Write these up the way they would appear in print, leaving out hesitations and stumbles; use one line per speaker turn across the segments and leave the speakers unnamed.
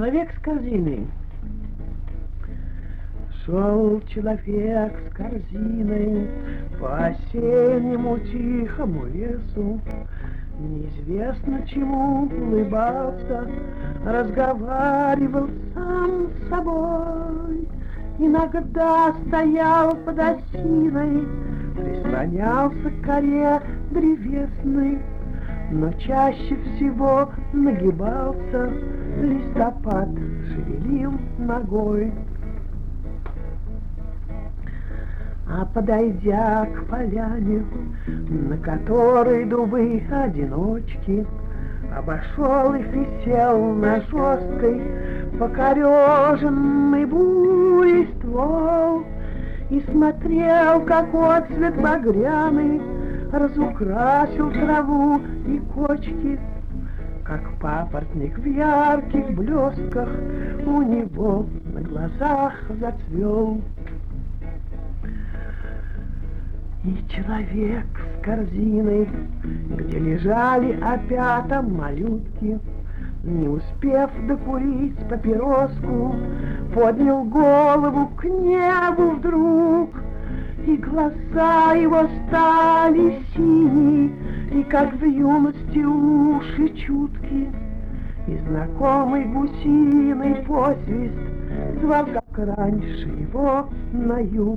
Человек с корзиной. Шел человек с корзиной по осеннему тихому лесу, неизвестно чему улыбался, разговаривал сам с собой. Иногда стоял под осиной, прислонялся к коре древесной, но чаще всего нагибался, листопад шевелил ногой. А подойдя к поляне, на которой дубы одиночки, обошел их и сел на жесткой, покореженный бурей ствол, и смотрел, как отцвет багряный разукрасил траву и кочки, как папоротник в ярких блесках у него на глазах зацвел. И человек с корзиной, где лежали опятом малютки, не успев докурить папироску, поднял голову к небу вдруг, и глаза его стали синие, и как в юности уши чутки, и знакомый гусиный посвист звал, как раньше, его на юг.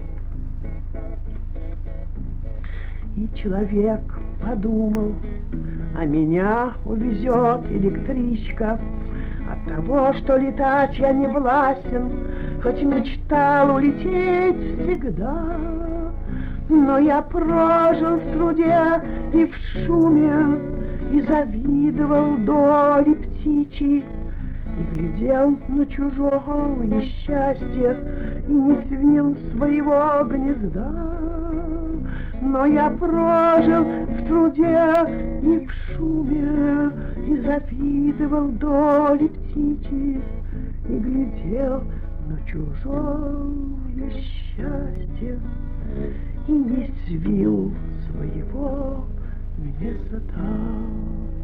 И человек подумал, а меня увезет электричка. От того, что летать я не властен, хоть мечтал улететь всегда, но я прожил в труде и в шуме, и завидовал доли птичьей, и глядел на чужого несчастья, и не свил своего гнезда. Но я прожил в труде и в шуме, и завидовал доли птичьи, и глядел на чужое счастье, и не свил своего гнезда.